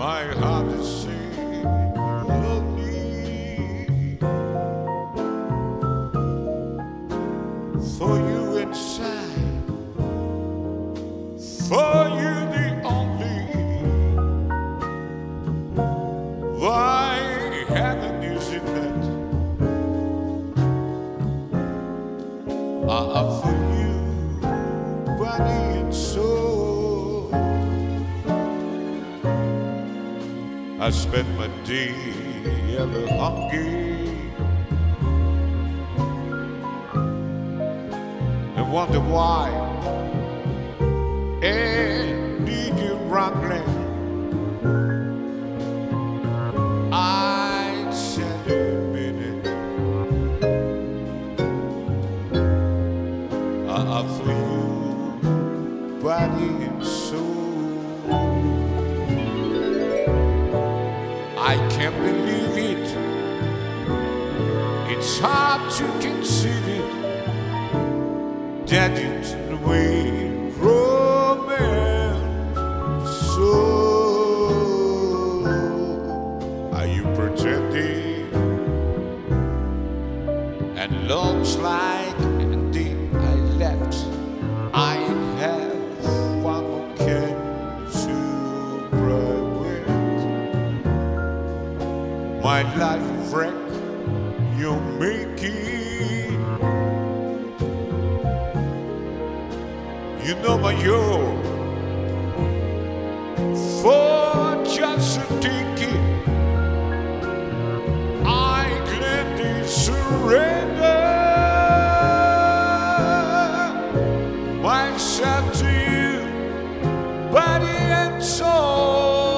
My heart is singing lonely for you inside, for you the only. Why heaven is it that I offer you body and soul? I spend my day ever hungry and wonder why. And did you rambling? I said a minute. I offer you body and soul. I can't believe it. It's hard to conceive it that it's the way romance. So are you pretending? And looks like indeed I left. I have one more can to cry with. My life wreck you're making. You know my you're for just a ticket. I gladly surrender myself to you, body and soul.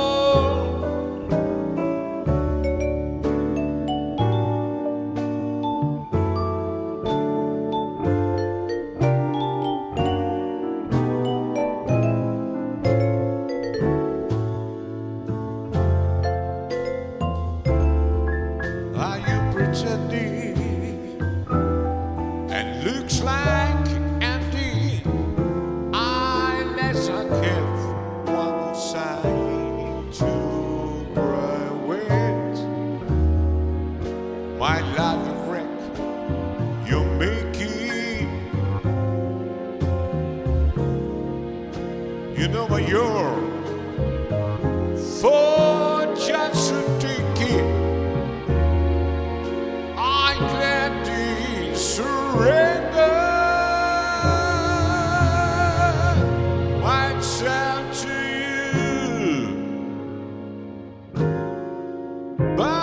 Are you pretending? And looks like empty. Unless I have one more side to cry with. My life a wreck you're making. You know what you're for just a ticket. I gladly surrender myself to you.